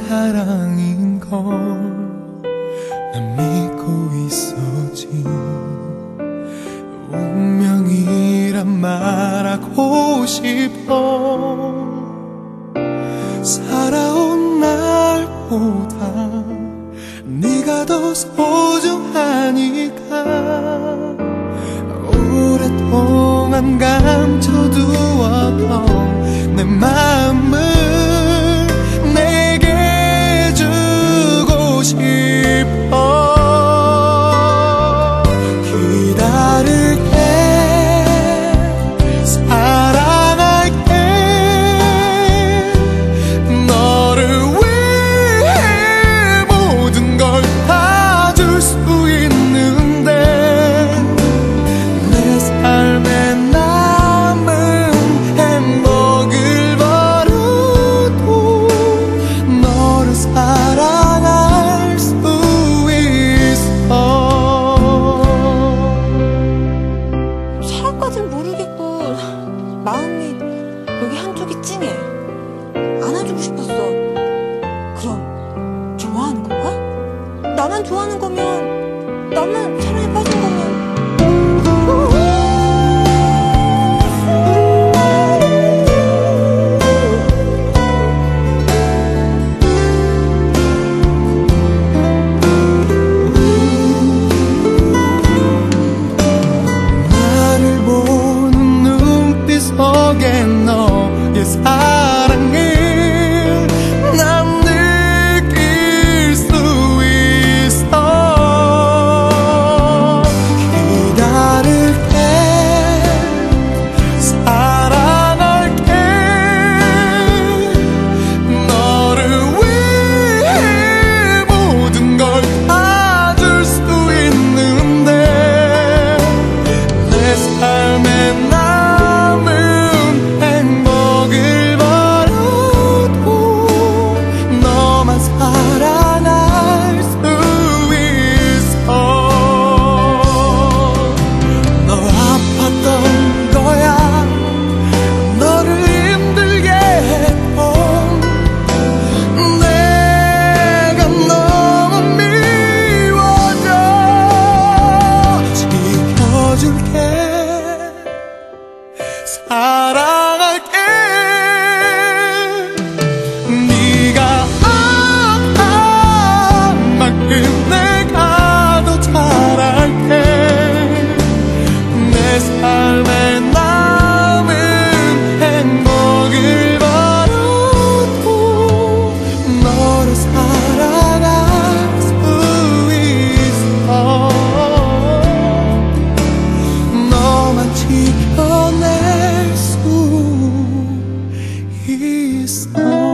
사랑인 걸 난 믿고 있었지. 운명이란 말하고 싶어. 살아온 날보다 네가 더 소중하니까 오랫동안 감춰두었던 내 마음을 내게 주고 싶어. 기다릴게, 사랑할게. 너를 위해 모든 걸 다 줄 수 있는데 내 삶에 남은 행복을 버려도 너를 사랑할 수 있어. 사랑까진 모르겠고 마음이 여기 한쪽이 찡해. 안아주고 싶었어. 그럼 좋아하는 건가? 나만 좋아하는 거면, 나만 사랑에 빠진 거면 나를 보는 눈빛 속에 너의 사랑을 난 느낄 수 있어. 기다릴게, 사랑할게. 너를 위해 모든 걸 다 줄 수 있는데 내 삶에 남은 행복을 버려도 너만 사랑할 수 있어. 너 아팠던 거야. 너를 힘들게 했던 내가 너무 미워져. 지켜줄게, 사랑할게. 네가 아픈 만큼 내가 더 잘할게. 내 삶에 남은 행복을 버려도 너를 사랑할 수 있어. 너만 지켜낼 수 있어.